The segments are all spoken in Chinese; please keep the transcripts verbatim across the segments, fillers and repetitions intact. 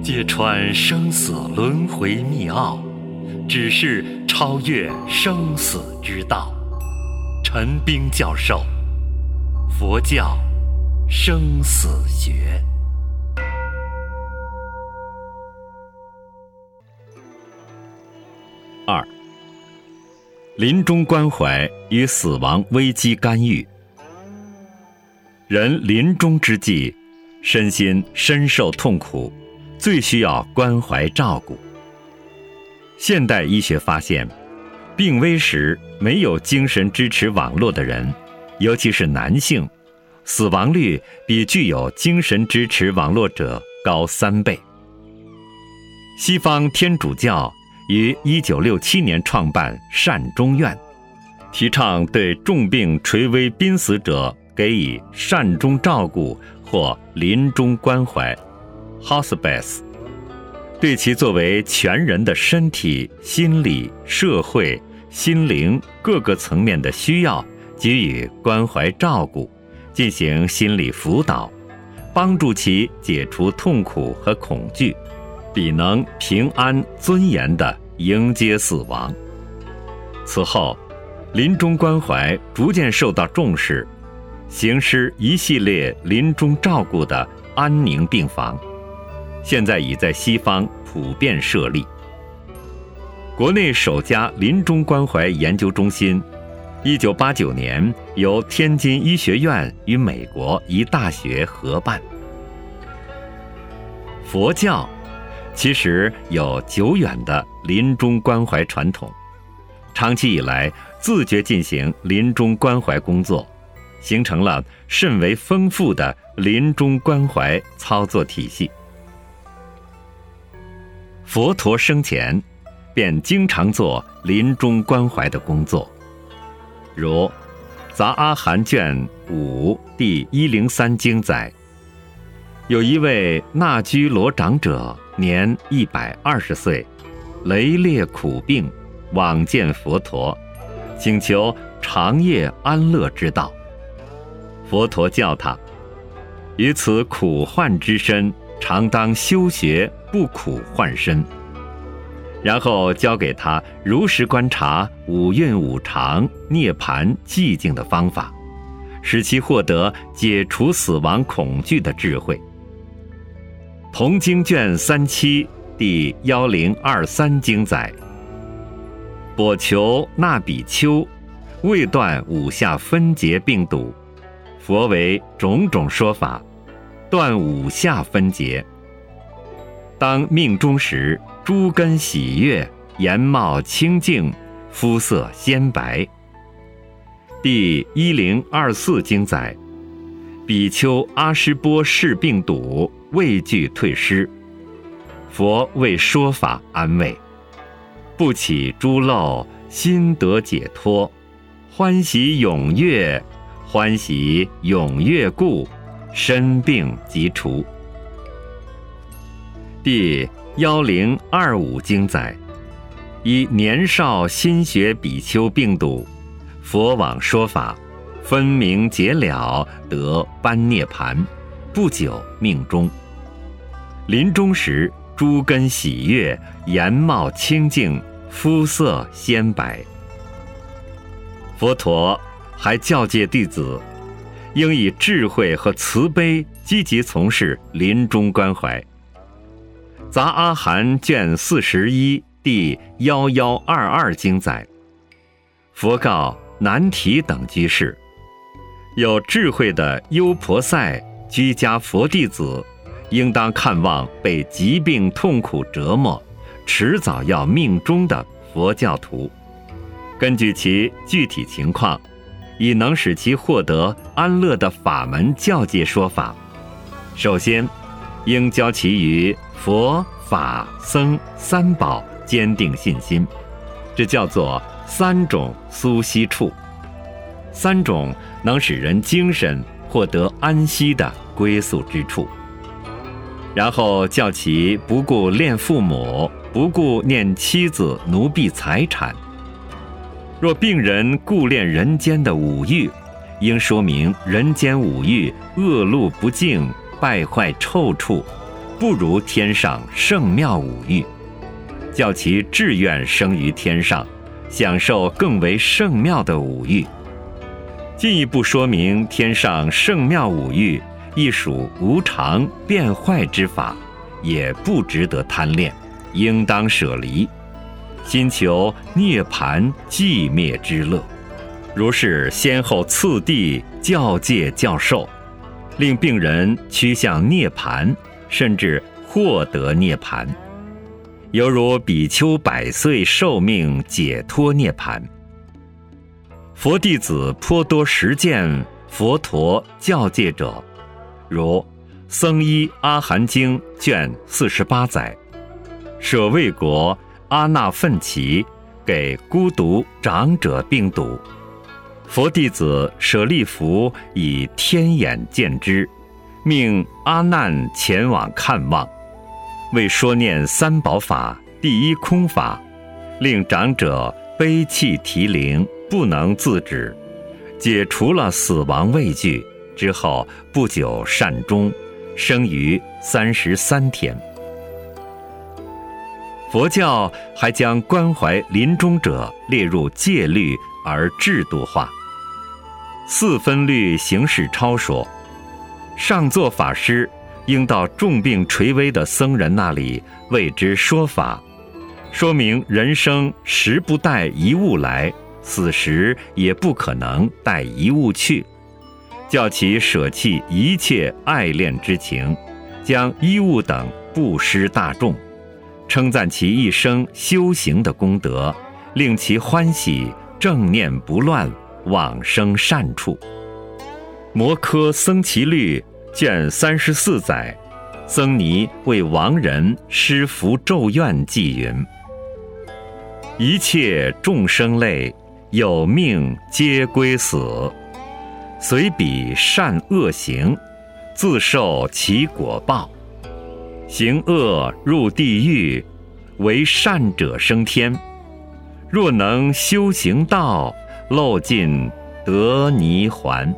揭穿生死轮回密奥，只是超越生死之道。陈彬教授，佛教生死学。二、临终关怀与死亡危机干预。人临终之际，身心深受痛苦，最需要关怀照顾。现代医学发现，病危时没有精神支持网络的人，尤其是男性，死亡率比具有精神支持网络者高三倍。西方天主教于一九六七年创办善终院，提倡对重病垂危濒死者给予善终照顾或临终关怀 Hospice， 对其作为全人的身体、心理、社会、心灵各个层面的需要给予关怀照顾，进行心理辅导，帮助其解除痛苦和恐惧，必能平安尊严地迎接死亡。此后，临终关怀逐渐受到重视，行施一系列临终照顾的安宁病房，现在已在西方普遍设立。国内首家临终关怀研究中心，一九八九年由天津医学院与美国一大学合办。佛教其实有久远的临终关怀传统，长期以来自觉进行临终关怀工作，形成了甚为丰富的临终关怀操作体系。佛陀生前便经常做临终关怀的工作，如《杂阿含》卷五第一零三经载，有一位那居罗长者，年一百二十岁，雷烈苦病，往见佛陀，请求长夜安乐之道。佛陀教他，于此苦患之身，常当修学不苦患身。然后教给他如实观察五蕴五常、涅槃寂静的方法，使其获得解除死亡恐惧的智慧。同经卷三七第一零二三经载，跛求那比丘未断五下分结病笃，佛为种种说法，断五下分结。当命终时，诸根喜悦，颜貌清净，肤色鲜白。第一零二四经载，比丘阿湿波氏病笃，畏惧退失，佛为说法安慰，不起诸漏，心得解脱，欢喜踊跃，欢喜踊跃故，身病即除。第一零二五经载，以年少心学比丘病笃，佛往说法，分明解了，得般涅盘，不久命终。临终时，诸根喜悦，颜貌清净，肤色鲜白。佛陀还教诫弟子，应以智慧和慈悲积极从事临终关怀。杂阿含卷四十一第一一二二经载，佛告难提等居士，有智慧的优婆塞居家佛弟子，应当看望被疾病痛苦折磨，迟早要命终的佛教徒，根据其具体情况，以能使其获得安乐的法门教诫说法。首先，应教其于佛、法、僧三宝坚定信心，这叫做三种苏息处，三种能使人精神获得安息的归宿之处。然后叫其不顾恋父母，不顾念妻子奴婢财产。若病人顾恋人间的五欲，应说明人间五欲恶露不净，败坏臭处， 不如天上圣妙五欲，叫其志愿生于天上，享受更为圣妙的五欲。进一步说明天上圣妙五欲亦属无常变坏之法，也不值得贪恋，应当舍离，心求涅槃寂灭之乐。如是先后次第教诫教授，令病人趋向涅槃，甚至获得涅槃，犹如比丘百岁寿命解脱涅槃。佛弟子颇多实践佛陀教诫者，如《僧一阿含经》卷四十八载，舍卫国阿那奋奇给孤独长者病笃，佛弟子舍利弗以天眼见之，命阿难前往看望，为说念三宝法第一空法，令长者悲泣啼铃，不能自止，解除了死亡畏惧之后，不久善终，生于三十三天。佛教还将关怀临终者列入戒律而制度化。四分律行事超说，上座法师应到重病垂危的僧人那里为之说法，说明人生时不带一物来，死时也不可能带一物去，叫其舍弃一切爱恋之情，将衣物等布施大众，称赞其一生修行的功德，令其欢喜，正念不乱，往生善处。摩诃僧祇律卷三十四载，僧尼为亡人施符咒怨偈云：一切众生类，有命皆归死，随彼善恶行，自受其果报。行恶入地狱，为善者升天。若能修行道，漏尽得泥还。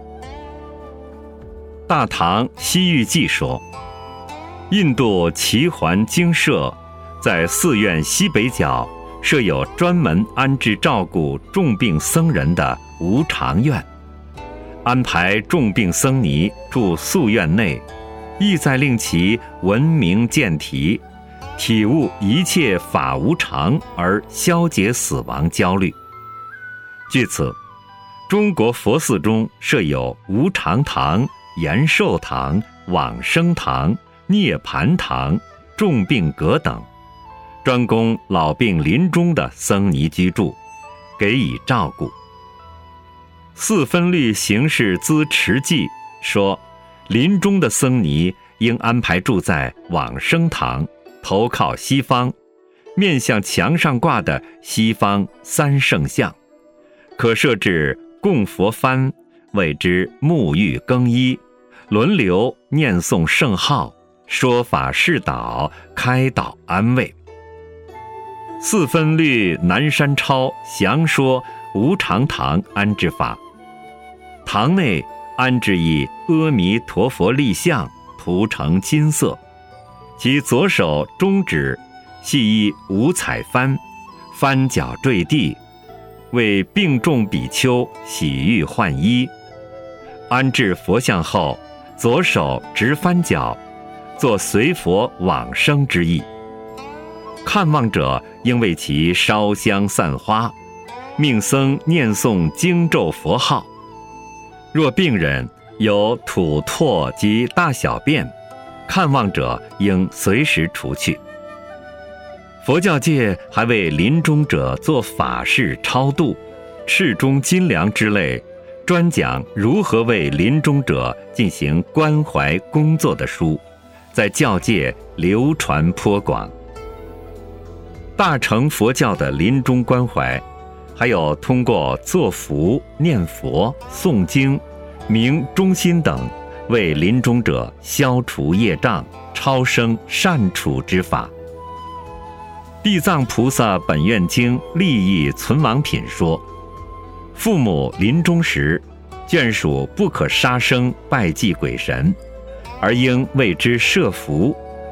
大唐西域记说，印度齐桓精舍在寺院西北角设有专门安置照顾重病僧人的无常院，安排重病僧尼住宿院内，意在令其闻名见体，体悟一切法无常，而消解死亡焦虑。据此，中国佛寺中设有无常堂、延寿堂、往生堂、涅槃堂、重病阁等，专供老病临终的僧尼居住，给予照顾。四分律行事资持记说，临终的僧尼应安排住在往生堂，头靠西方，面向墙上挂的西方三圣像，可设置供佛幡，为之沐浴更衣，轮流念诵圣号，说法示导，开导安慰。四分律南山超详说无常堂安置法，堂内安置一阿弥陀佛立像，涂成金色，其左手中指系一五彩幡，幡脚坠地，为病重比丘洗浴换衣。安置佛像后，左手执幡脚，作随佛往生之意。看望者应为其烧香散花，命僧念诵经咒佛号。若病人有吐唾及大小便，看望者应随时除去。佛教界还为临终者做法事超度、赤中金梁之类，专讲如何为临终者进行关怀工作的书，在教界流传颇广。大乘佛教的临终关怀，还有通过作福、念佛、诵经、明忠心等，为临终者消除业障、超生善处之法。地藏菩萨本愿经利益存亡品说，父母临终时，眷属不可杀生拜祭鬼神，而应为之设福，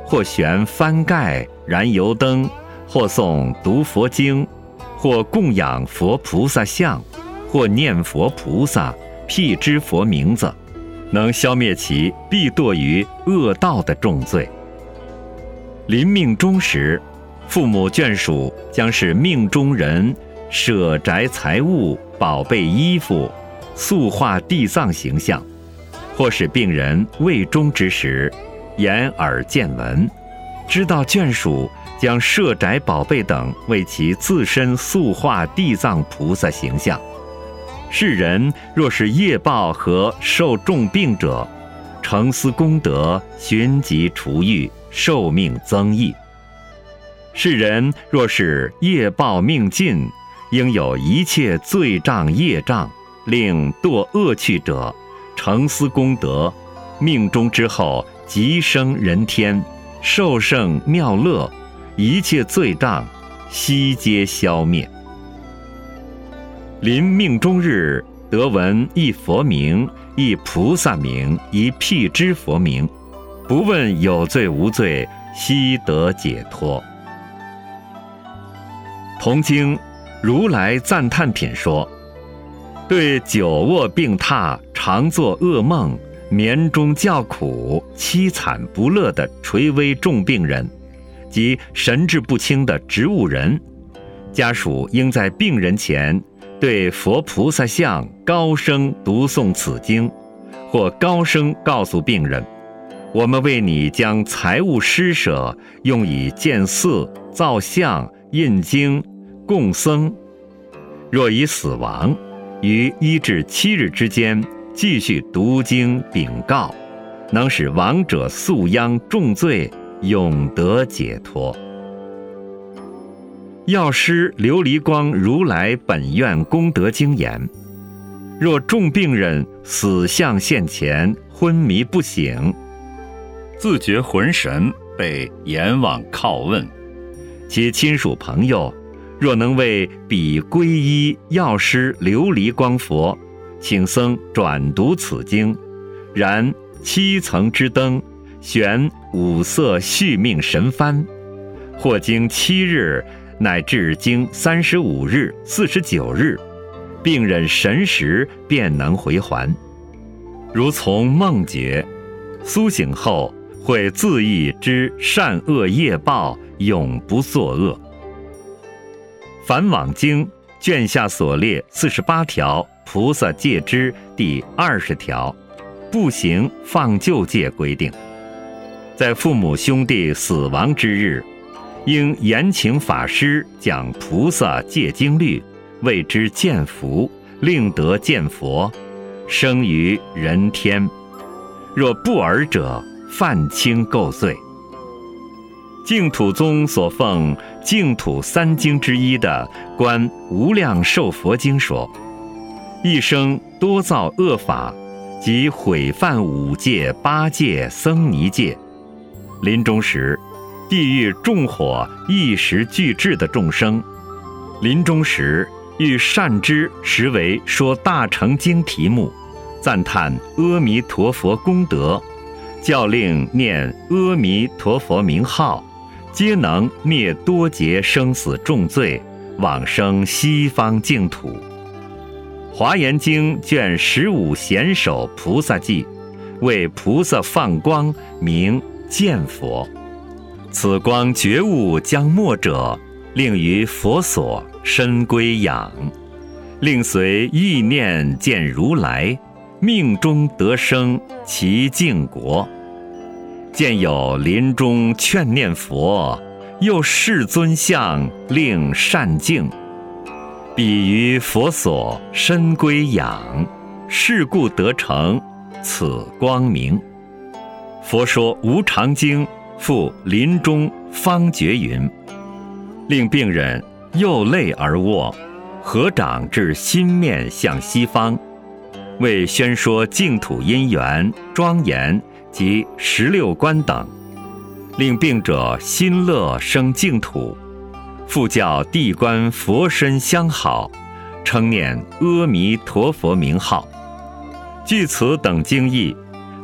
或悬幡盖、燃油灯，或诵读佛经，或供养佛菩萨像，或念佛菩萨、辟支佛名字，能消灭其必堕于恶道的重罪。临命终时，父母眷属将是命中人舍宅财物、宝贝衣服、塑化地藏形象，或使病人未终之时，眼耳见闻，知道眷属将舍宅宝贝等为其自身塑化地藏菩萨形象。世人若是业报和受重病者，成思功德，寻疾除愈，寿命增益。世人若是业报命尽，应有一切罪障业障，令堕恶趣者，成思功德，命终之后即生人天，受胜妙乐，一切罪障悉皆消灭。临命终日，得闻一佛名、一菩萨名、一辟支佛名，不问有罪无罪，悉得解脱。同经如来赞叹品说，对久卧病榻、常做噩梦、眠中叫苦、凄惨不乐的垂危重病人及神志不清的植物人，家属应在病人前对佛菩萨像高声读诵此经，或高声告诉病人，我们为你将财物施舍用以建寺、造像、印经、供僧。若已死亡，于一至七日之间继续读经禀告，能使亡者宿殃重罪，永得解脱。药师琉璃光如来本愿功德经言，若重病人死相现前，昏迷不醒，自觉魂神被阎王拷问，其亲属朋友若能为彼皈依药师琉璃光佛，请僧转读此经，燃七层之灯，悬五色续命神幡，或经七日乃至经三十五日、四十九日，病人神识便能回还。如从梦觉，苏醒后会自意知善恶业报，永不作恶。梵网经卷下所列四十八条菩萨戒之第二十条，不行放旧戒规定，在父母兄弟死亡之日，应严请法师讲菩萨戒经律，为之见福，令得见佛，生于人天。若不尔者，犯轻垢罪。净土宗所奉净土三经之一的观无量寿佛经说，一生多造恶法，即毁犯五戒、八戒、僧尼戒，临终时地狱众火一时俱至的众生，临终时欲善知实为说大乘经题目，赞叹阿弥陀佛功德，教令念阿弥陀佛名号，皆能灭多劫生死重罪，往生西方净土。华严经卷十五显首菩萨记，为菩萨放光，名见佛。此光觉悟将没者，令于佛所身归养，令随意念见如来，命中得生其净国。见有临终劝念佛，又世尊像令善净，彼于佛所身归养，是故得成此光明。佛说无常经复临终方觉云，令病人又累而卧，合掌至心面向西方，为宣说净土因缘庄严及十六观等，令病者心乐生净土，复教地观佛身相好，称念阿弥陀佛名号。据此等经义，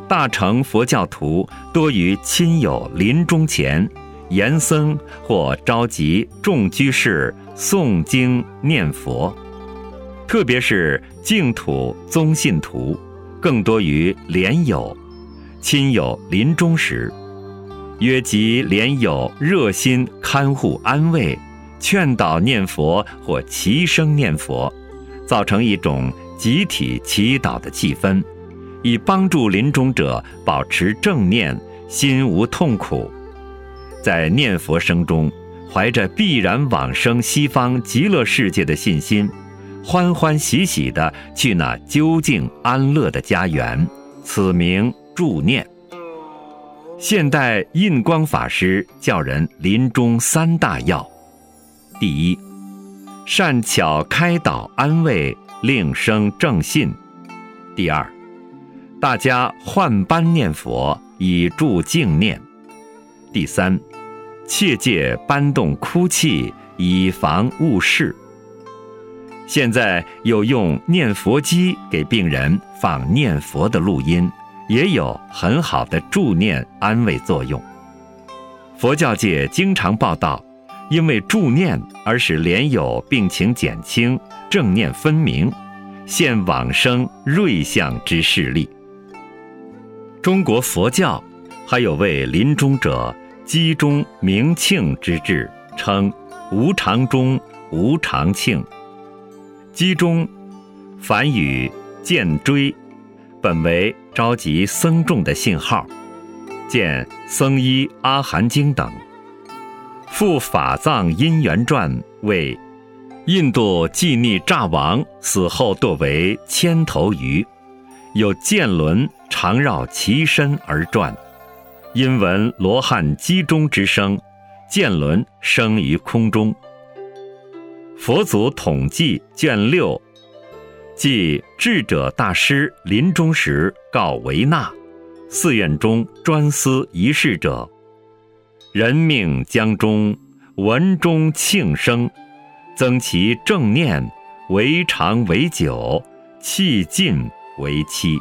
大乘佛教徒多于亲友临终前，严僧或召集众居士诵经念佛，特别是净土宗信徒，更多于莲友。亲友临终时，约及莲友热心看护安慰，劝导念佛或齐声念佛，造成一种集体祈祷的气氛，以帮助临终者保持正念，心无痛苦。在念佛声中，怀着必然往生西方极乐世界的信心，欢欢喜喜地去那究竟安乐的家园，此名助念。现代印光法师教人临终三大要：第一，善巧开导安慰，令生正信；第二，大家换班念佛，以助静念；第三，切戒搬动哭泣，以防误事。现在有用念佛机给病人放念佛的录音，也有很好的助念安慰作用。佛教界经常报道，因为助念而使莲友病情减轻，正念分明，现往生瑞相之事例。中国佛教还有为临终者击钟鸣磬之制，称无常钟、无常磬。击钟，梵语见锥，本为召集僧众的信号，见《僧医阿含经》等。附法藏因缘传为印度稷尼乍王死后堕为千头鱼，有剑轮常绕其身而转，因闻罗汉击钟之声，剑轮生于空中。佛祖统计卷六，即智者大师临终时告维纳，寺院中专司一事者，人命将终，闻钟磬声，增其正念，为长为久，气尽为期。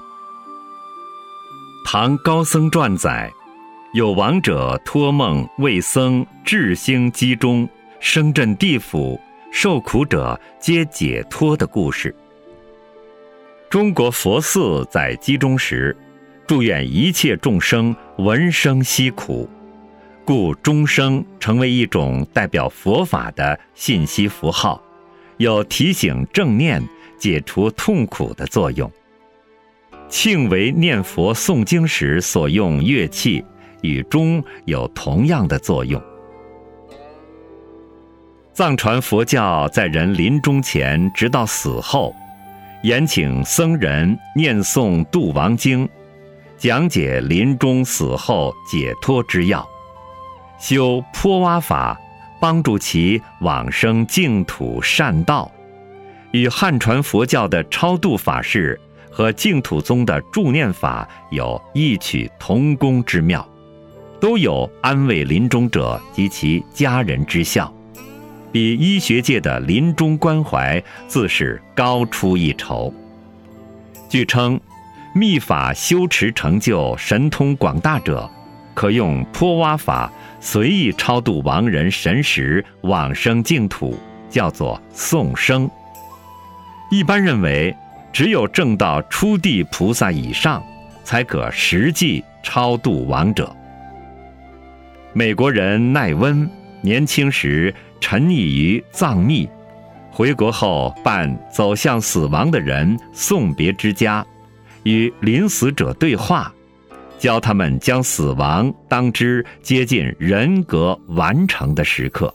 唐高僧传载，有亡者托梦为僧智星击钟，声震地府，受苦者皆解脱的故事。中国佛寺在击钟时，祝愿一切众生闻声息苦，故钟声成为一种代表佛法的信息符号，有提醒正念、解除痛苦的作用。磬为念佛诵经时所用乐器，与钟有同样的作用。藏传佛教在人临终前直到死后，严请僧人念诵度亡经，讲解临终死后解脱之要，修坡瓦法，帮助其往生净土善道，与汉传佛教的超度法事和净土宗的助念法有异曲同工之妙，都有安慰临终者及其家人之效，比医学界的临终关怀自是高出一筹。据称，密法修持成就神通广大者，可用坡瓦法随意超度亡人神识往生净土，叫做送生。一般认为，只有证到初地菩萨以上，才可实际超度亡者。美国人奈温年轻时沉溺于藏密，回国后办走向死亡的人送别之家，与临死者对话，教他们将死亡当知接近人格完成的时刻。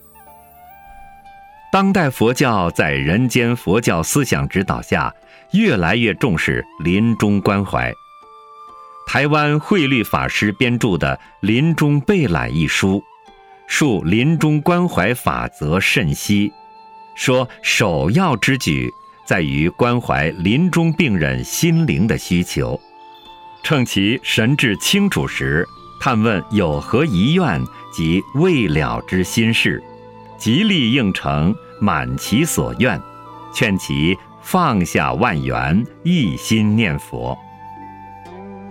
当代佛教在人间佛教思想指导下，越来越重视临终关怀。台湾慧律法师编著的《临终备览》一书，述临终关怀法则甚析，说首要之举在于关怀临终病人心灵的需求，趁其神志清楚时，探问有何遗愿及未了之心事，极力应承，满其所愿，劝其放下万缘，一心念佛。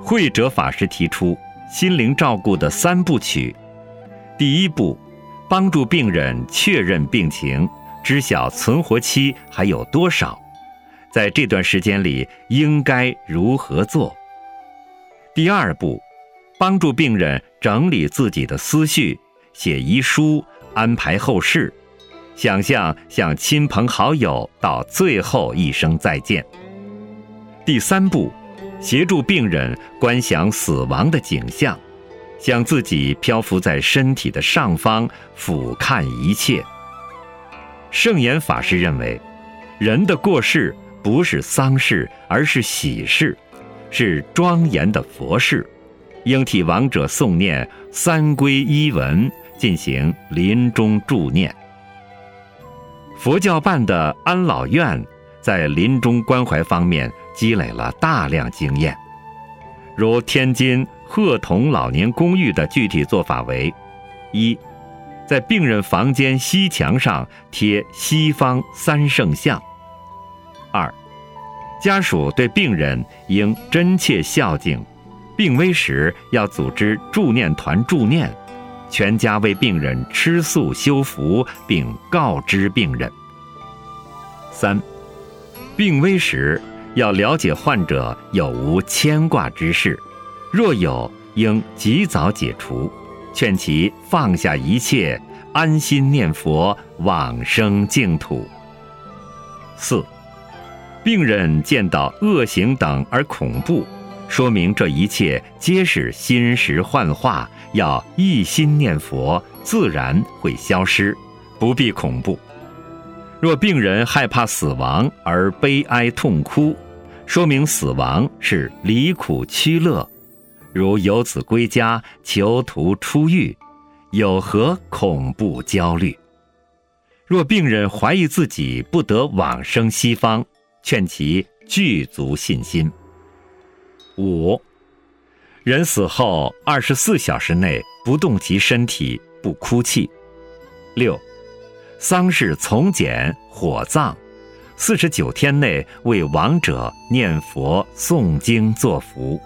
慧者法师提出心灵照顾的三部曲。第一步，帮助病人确认病情，知晓存活期还有多少，在这段时间里应该如何做。第二步，帮助病人整理自己的思绪，写遗书，安排后事，想象向亲朋好友道最后一声再见。第三步，协助病人观想死亡的景象，想自己漂浮在身体的上方，俯瞰一切。圣严法师认为，人的过世不是丧事，而是喜事，是庄严的佛事，应替亡者诵念三皈依文，进行临终助念。佛教办的安老院在临终关怀方面积累了大量经验，如天津鹤童老年公寓的具体做法为：一，在病人房间西墙上贴西方三圣像；二，家属对病人应真切孝敬，病危时要组织助念团助念，全家为病人吃素修福，并告知病人。三，病危时要了解患者有无牵挂之事，若有，应及早解除，劝其放下一切，安心念佛，往生净土。四，病人见到恶行等而恐怖，说明这一切皆是心识幻化，要一心念佛，自然会消失，不必恐怖。若病人害怕死亡而悲哀痛哭，说明死亡是离苦趋乐，如游子归家，囚徒出狱，有何恐怖焦虑？若病人怀疑自己不得往生西方，劝其具足信心。五，人死后二十四小时内不动其身体，不哭泣。六，丧事从简火葬，四十九天内为亡者念佛诵经作福。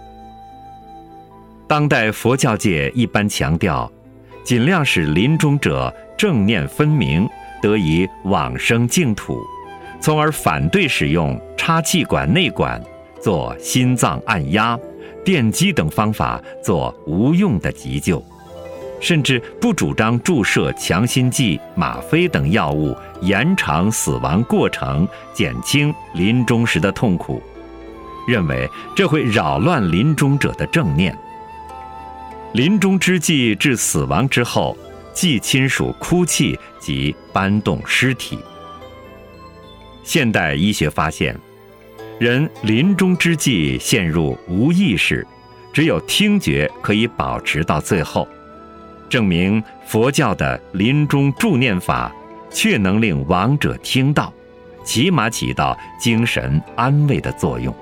当代佛教界一般强调，尽量使临终者正念分明，得以往生净土，从而反对使用插气管内管、做心脏按压、电击等方法做无用的急救，甚至不主张注射强心剂、吗啡等药物，延长死亡过程，减轻临终时的痛苦，认为这会扰乱临终者的正念。临终之际至死亡之后，忌亲属哭泣及搬动尸体。现代医学发现，人临终之际陷入无意识，只有听觉可以保持到最后，证明佛教的临终助念法确能令亡者听到，起码起到精神安慰的作用。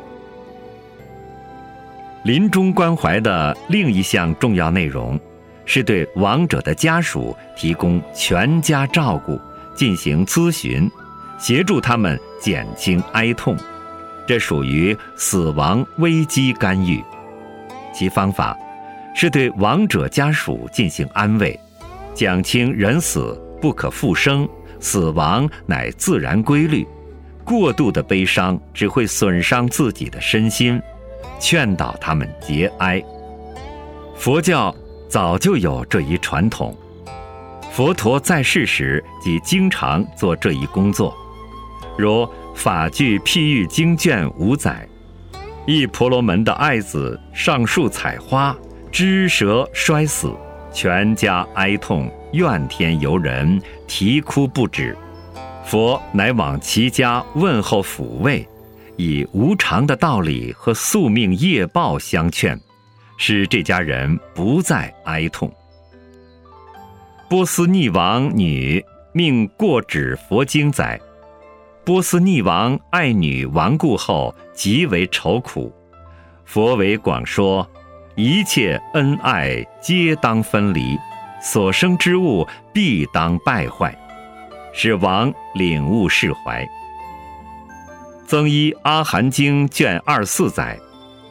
临终关怀的另一项重要内容，是对亡者的家属提供全家照顾，进行咨询，协助他们减轻哀痛，这属于死亡危机干预。其方法是对亡者家属进行安慰，讲清人死不可复生，死亡乃自然规律，过度的悲伤只会损伤自己的身心，劝导他们节哀。佛教早就有这一传统，佛陀在世时即经常做这一工作，如法句譬喻经卷五载，一婆罗门的爱子上树采花，枝折摔死，全家哀痛，怨天尤人，啼哭不止。佛乃往其家问候抚慰，以无常的道理和宿命业报相劝，使这家人不再哀痛。波斯匿王女命过指佛经载，波斯匿王爱女亡故后极为愁苦，佛为广说，一切恩爱皆当分离，所生之物必当败坏，使王领悟释怀。增一阿含经卷二四载，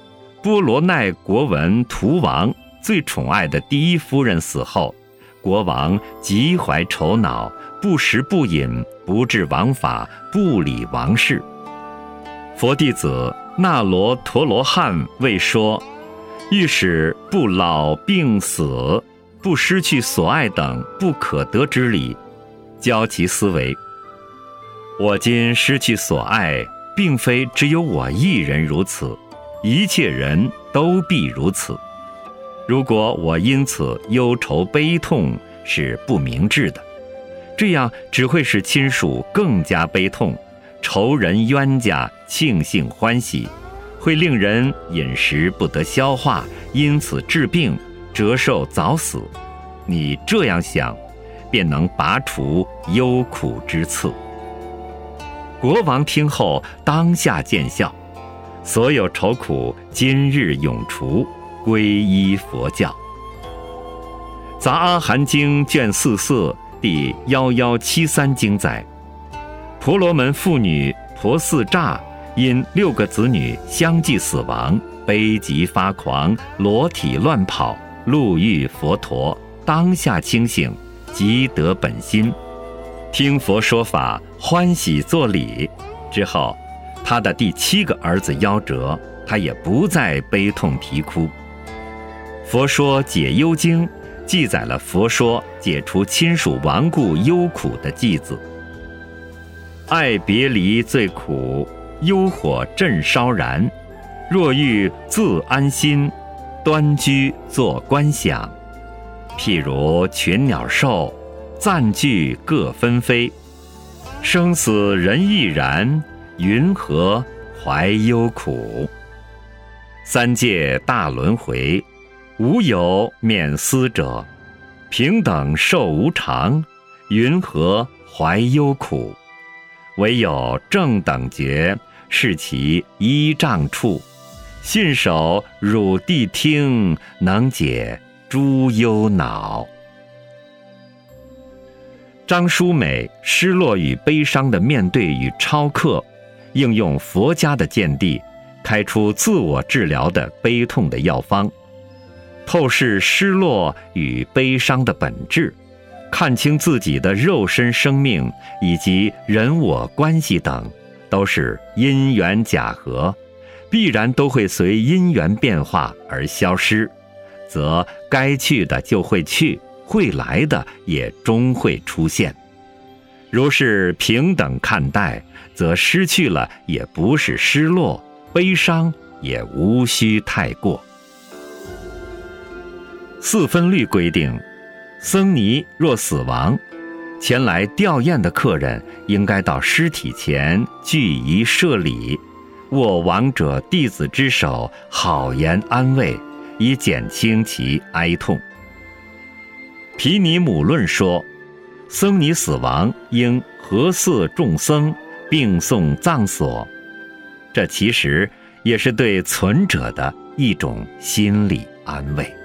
波罗奈国文图王最宠爱的第一夫人死后，国王极怀愁恼，不食不饮，不治王法，不理王事。佛弟子那罗陀罗汉为说，欲使不老病死，不失去所爱等不可得之理，教其思维。我今失去所爱，并非只有我一人如此，一切人都必如此。如果我因此忧愁悲痛，是不明智的，这样只会使亲属更加悲痛，仇人冤家庆幸欢喜，会令人饮食不得消化，因此致病，折寿早死。你这样想，便能拔除忧苦之刺。国王听后当下见效，所有愁苦今日永除，皈依佛教。杂阿含经卷四四第一一七三经载，婆罗门妇女婆四诈因六个子女相继死亡，悲极发狂，裸体乱跑，路遇佛陀，当下清醒，即得本心，听佛说法，欢喜作礼。之后他的第七个儿子夭折，他也不再悲痛啼哭。佛说解忧经记载了佛说解除亲属亡故忧苦的偈子：爱别离最苦，忧火震烧然，若欲自安心，端居坐观想。譬如群鸟兽，暂聚各纷飞，生死人亦然，云何怀忧苦？三界大轮回，无有免思者，平等寿无常，云何怀忧苦？唯有正等觉，是其依仗处，信手汝谛听，能解诸忧恼。张淑美失落与悲伤的面对与超克，应用佛家的见地，开出自我治疗的悲痛的药方，透视失落与悲伤的本质，看清自己的肉身生命以及人我关系等都是因缘假合，必然都会随因缘变化而消失，则该去的就会去，会来的也终会出现。如是平等看待，则失去了也不是失落，悲伤也无需太过。四分律规定，僧尼若死亡，前来吊唁的客人应该到尸体前具仪设礼，握亡者弟子之手，好言安慰，以减轻其哀痛。毗尼母论说，僧尼死亡应合祀众僧，并送葬所，这其实也是对存者的一种心理安慰。